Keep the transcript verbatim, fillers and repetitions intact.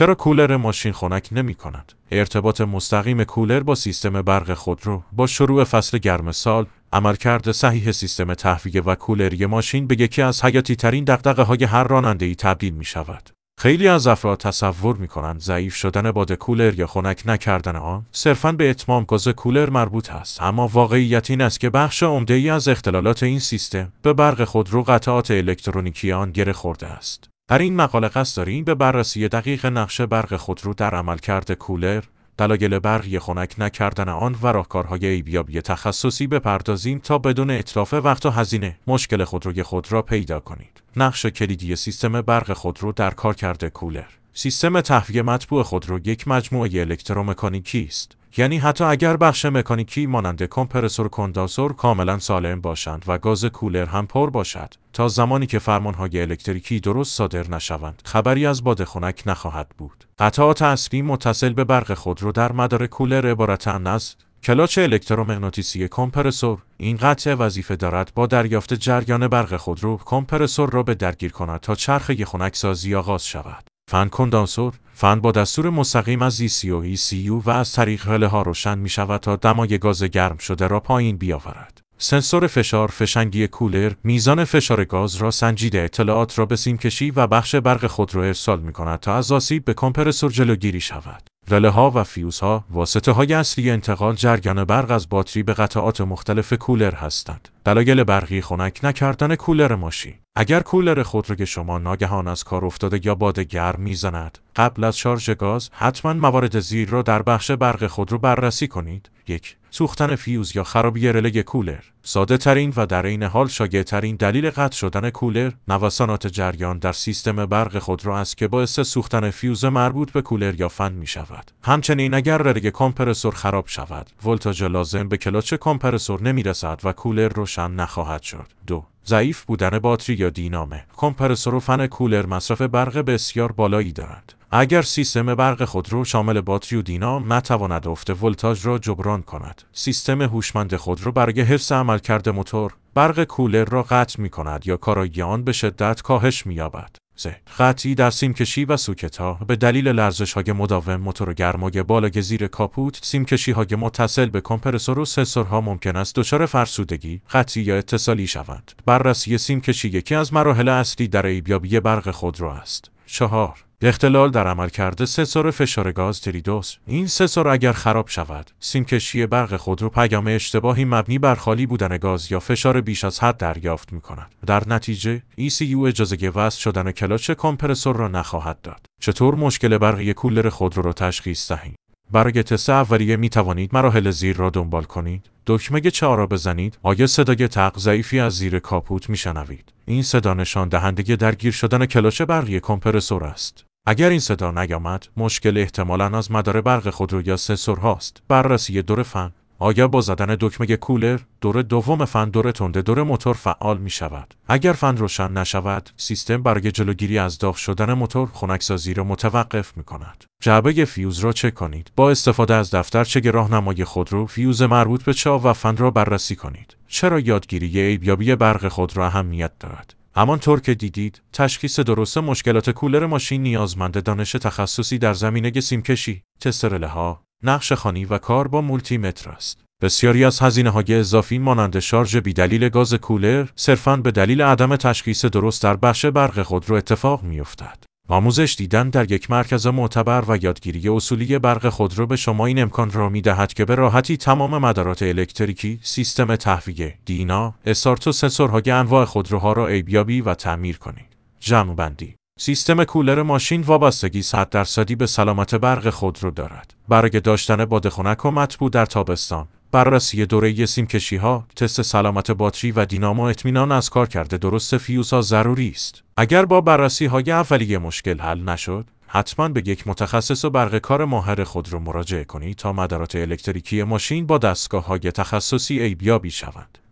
چرا کولر ماشین خنک نمی کند؟ ارتباط مستقیم کولر با سیستم برق خودرو با شروع فصل گرم سال، عملکرد صحیح سیستم تهویه و کولری ماشین به یکی از حیاتی ترین دغدغه‌های هر راننده‌ای تبدیل می شود. خیلی از افراد تصور می کنند ضعیف شدن باد کولر یا خنک نکردن آن صرفاً به اتمام گاز کولر مربوط است، اما واقعیت این است که بخش عمده‌ای از اختلالات این سیستم به برق خودرو قطعات الکترونیکی آن گره خورده است. در این مقاله قصد داریم به بررسی دقیق نقش برق خودرو در عملکرد کولر، دلایل برقی خنک نکردن آن و راهکارهای ایبیابی تخصصی بپردازیم تا بدون اتلاف وقت و هزینه مشکل خودروی خود را پیدا کنید. نقش کلیدی سیستم برق خودرو در کارکرد کولر. سیستم تهویه مطبوع خودرو یک مجموعه الکترومکانیکی است. یعنی حتی اگر بخش مکانیکی مانند کمپرسور کندانسور کاملا سالم باشند و گاز کولر هم پر باشد، تا زمانی که فرمانهای الکتریکی درست صادر نشوند خبری از باد خنک نخواهد بود. قطعات اصلی متصل به برق خودرو در مدار کولر عبارتند از کلاچ الکترومغناطیسی کمپرسور. این قطعه وظیفه دارد با دریافت جریان برق خودرو کمپرسور را به درگیر کند تا چرخه خنکسازی آغاز شود. فن کندانسور. فن با دستور مستقیم از ای سی او ای سی یو و از طریق رله ها روشن می شود تا دمای گاز گرم شده را پایین بیاورد. سنسور فشار فشنگی کولر میزان فشار گاز را سنجیده اطلاعات را به سیمکشی و بخش برق خودرو ارسال می کند تا از آسیب به کمپرسور جلوگیری شود. رله ها و فیوزها واسطه های اصلی انتقال جریان برق از باتری به قطعات مختلف کولر هستند. دلایل برقی خنک نکردن کولر ماشین. اگر کولر خودروی شما ناگهان از کار افتاده یا باد گرم میزند، قبل از شارژ گاز حتما موارد زیر را در بخش برق خودرو بررسی کنید. یک. سوختن فیوز یا خرابی رله کولر. ساده ترین و در عین حال شایع ترین دلیل قطع شدن کولر نوسانات جریان در سیستم برق خودرو است که باعث سوختن فیوز مربوط به کولر یا فن می شود. همچنین اگر رله کمپرسور خراب شود، ولتاژ لازم به کلاچ کمپرسور نمی رسد و کولر روشن نخواهد شد. دو. ضعیف بودن باتری یا دینامه. کمپرسور و فن کولر مصرف برق بسیار بالایی دارند. اگر سیستم برق خودرو شامل باتری و دینام نتواند افت ولتاژ را جبران کند، سیستم هوشمند خودرو برای حفظ عملکرد موتور برق کولر را قطع می کند یا کارایی آن به شدت کاهش می یابد. سه. قطعی در سیمکشی و سوکت‌ها. به دلیل لرزش‌های مداوم موتور گرمای بالای زیر کاپوت، سیمکشی‌های متصل به کمپرسور و سنسورها ممکن است دچار فرسودگی، قطعی یا اتصالی شوند. بررسی سیمکشی یکی از مراحل اصلی در ایبیابی برق خودرو است. چهار. اختلال در عملکرد سنسور فشار گاز تریدوس. این سنسور اگر خراب شود، سیمکشی برق خودرو پیام اشتباهی مبنی بر خالی بودن گاز یا فشار بیش از حد دریافت می کند. در نتیجه، ای سی یو اجازه وصل شدن کلاچ کمپرسور را نخواهد داد. چطور مشکل برقی کولر خودرو را تشخیص دهیم؟ برای تست اولیه می توانید مراحل زیر را دنبال کنید. دکمه چهار را بزنید. آیا صدای تق ضعیفی از زیر کاپوت می شنوید؟ این صدا نشان دهنده درگیر شدن کلاچ برقی کمپرسور است. اگر این صدا نیامد، مشکل احتمالاً از مدار برق خودرو یا سنسور هاست. بررسی دور فن. آیا با زدن دکمه کولر، دور دوم فن دور تند دور موتور فعال می شود؟ اگر فن روشن نشود، سیستم برای جلوگیری از داغ شدن موتور خنکسازی را متوقف می کند. جعبه فیوز را چک کنید. با استفاده از دفترچه راهنمای خودرو، فیوز مربوط به چاو و فن را بررسی کنید. چرا یادگیری ایبیابی برق خودرو اهمیت دارد؟ همانطور که دیدید، تشخیص درست مشکلات کولر ماشین نیازمند دانش تخصصی در زمینه سیمکشی، تست رله‌ها، نقش خوانی و کار با مولتی متر است. بسیاری از هزینه‌های اضافی مانند شارژ بی‌دلیل گاز کولر صرفاً به دلیل عدم تشخیص درست در بخش برق خودرو اتفاق می‌افتد. آموزش دیدن در یک مرکز معتبر و یادگیری اصولی برق خودرو به شما این امکان را می‌دهد که به راحتی تمام مدارات الکتریکی، سیستم تهویه، دینا، استارت و سنسورهای انواع خودروها را ایبیابی و تعمیر کنید. جمع‌بندی: سیستم کولر ماشین وابستگی صد درصدی به سلامت برق خودرو دارد. برای داشتن باد خنک و مطبوع در تابستان، بررسی دوره‌ای سیمکشی‌ها، تست سلامت باتری و دینامو اطمینان از کارکرد درست فیوزها ضروری است. اگر با بررسی‌های اولیه مشکل حل نشد، حتما به یک متخصص و برق کار ماهر خودرو مراجعه کنید تا مدارات الکتریکی ماشین با دستگاه‌های تخصصی ایبیابی شوند.